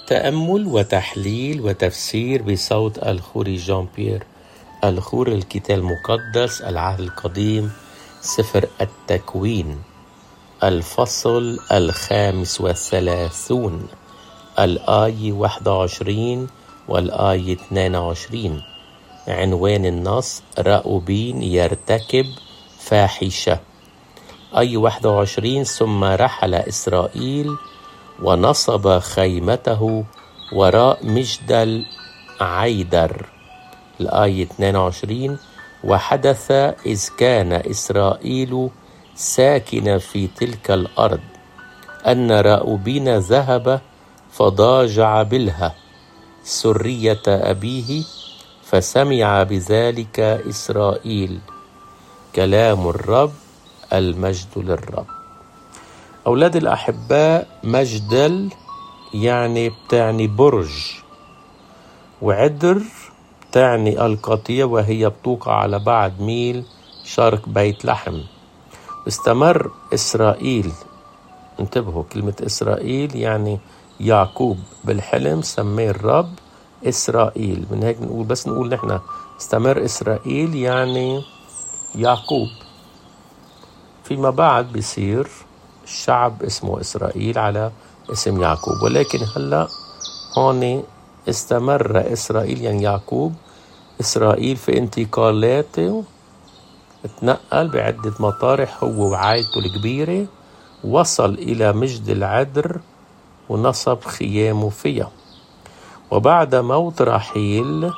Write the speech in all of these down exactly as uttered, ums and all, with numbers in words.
تأمل وتحليل وتفسير بصوت الخوري جان بيير، الخور الكتاب المقدس، العهد القديم، سفر التكوين، الفصل الخامس والثلاثون، الآية واحد وعشرين والآية اثنين وعشرين. عنوان النص: راؤوبين يرتكب فاحشة. آية واحد وعشرين: ثم رحل إسرائيل ونصب خيمته وراء مجدل عيدر. الآية اثنين وعشرين: وحدث إذ كان إسرائيل ساكن في تلك الأرض أن راؤوبين ذهب فضاجع بلها سرية أبيه، فسمع بذلك إسرائيل. كلام الرب، المجد للرب. أولاد الأحباء، مجدل يعني بتعني برج، وعدر بتعني القطيع، وهي بتوقع على بعد ميل شرق بيت لحم. استمر إسرائيل، انتبهوا كلمة إسرائيل يعني يعقوب، بالحلم سميه الرب إسرائيل. من هيك نقول، بس نقول نحن استمر إسرائيل يعني يعقوب. فيما بعد بيصير الشعب اسمه إسرائيل على اسم يعقوب، ولكن هلأ هون استمر إسرائيل يعني يعقوب. إسرائيل في انتقالاته اتنقل بعدة مطارح هو وعائلته الكبيرة، وصل إلى مجد العدر ونصب خيامه فيها. وبعد موت رحيل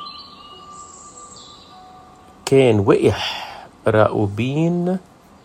كان وقح راؤوبين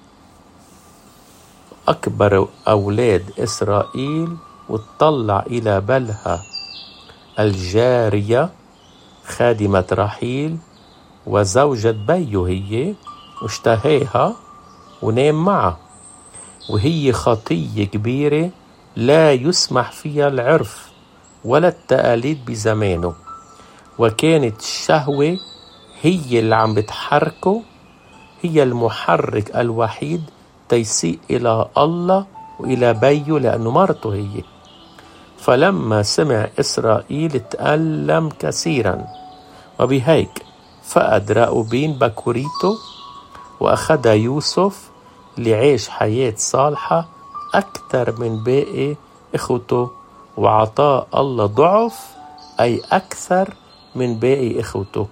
أكبر أولاد إسرائيل، وتطلع إلى بلها الجارية خادمة رحيل وزوجة بيه هي، واشتهيها ونام معها، وهي خطية كبيرة لا يسمح فيها العرف ولا التقاليد بزمانه، وكانت الشهوة هي اللي عم بتحركه، هي المحرك الوحيد تيسيء إلى الله وإلى بيه لأنه مرته هي. فلما سمع إسرائيل تألم كثيرا، وبهيك فقد راؤوبين بكوريته، وأخذ يوسف لعيش حياة صالحة أكثر من باقي إخوته، وعطاه الله ضعف أي أكثر من باقي إخوته.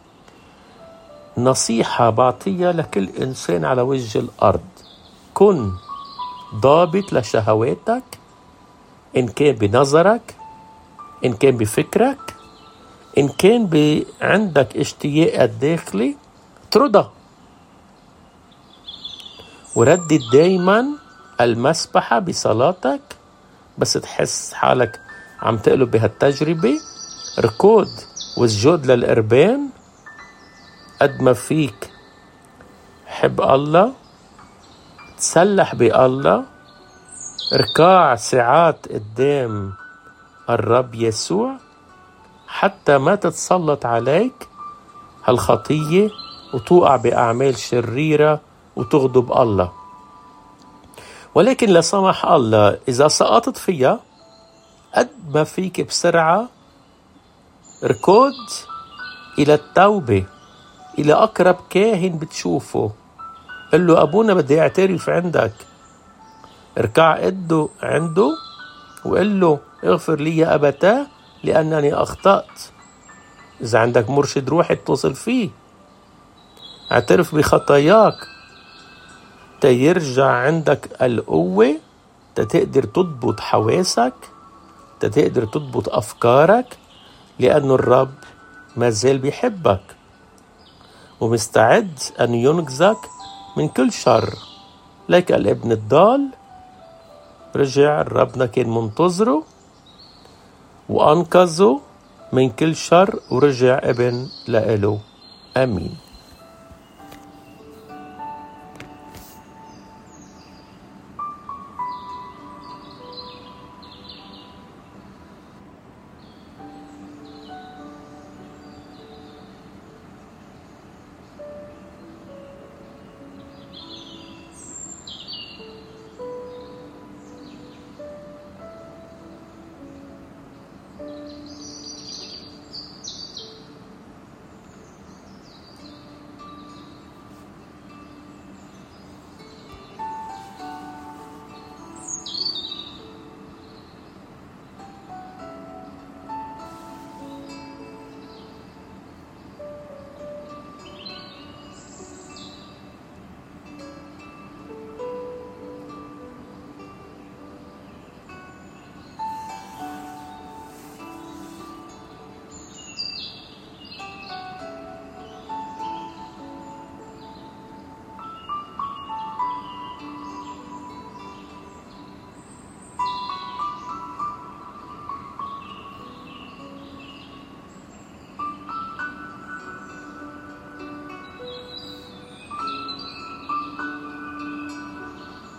نصيحة بعطيها لكل إنسان على وجه الأرض: كن ضابط لشهواتك، إن كان بنظرك، إن كان بفكرك، إن كان ب... عندك اشتياق الداخلي، ترضى. وردد دايما المسبحة بصلاتك، بس تحس حالك عم تقلب بهالتجربة، ركض واسجد للقربان قد ما فيك. حب الله، تسلح بالله، ركاع ساعات قدام الرب يسوع حتى ما تتسلط عليك هالخطية وتوقع بأعمال شريرة وتغضب الله. ولكن لا سمح الله إذا سقطت فيها، قد ما فيك بسرعة ركض إلى التوبة، إلى أقرب كاهن بتشوفه، قل له: أبونا بدي أعترف عندك. اركع قده عنده وقل له: اغفر لي يا أبتاه لأنني أخطأت. إذا عندك مرشد روحي اتصل فيه، اعترف بخطاياك تيرجع عندك القوة، تتقدر تضبط حواسك، تتقدر تضبط أفكارك، لأن الرب ما زال بيحبك ومستعد أن ينقذك من كل شر. لك الابن الضال رجع، ربنا كان منتظره وأنقذه من كل شر، ورجع ابن لإله. آمين.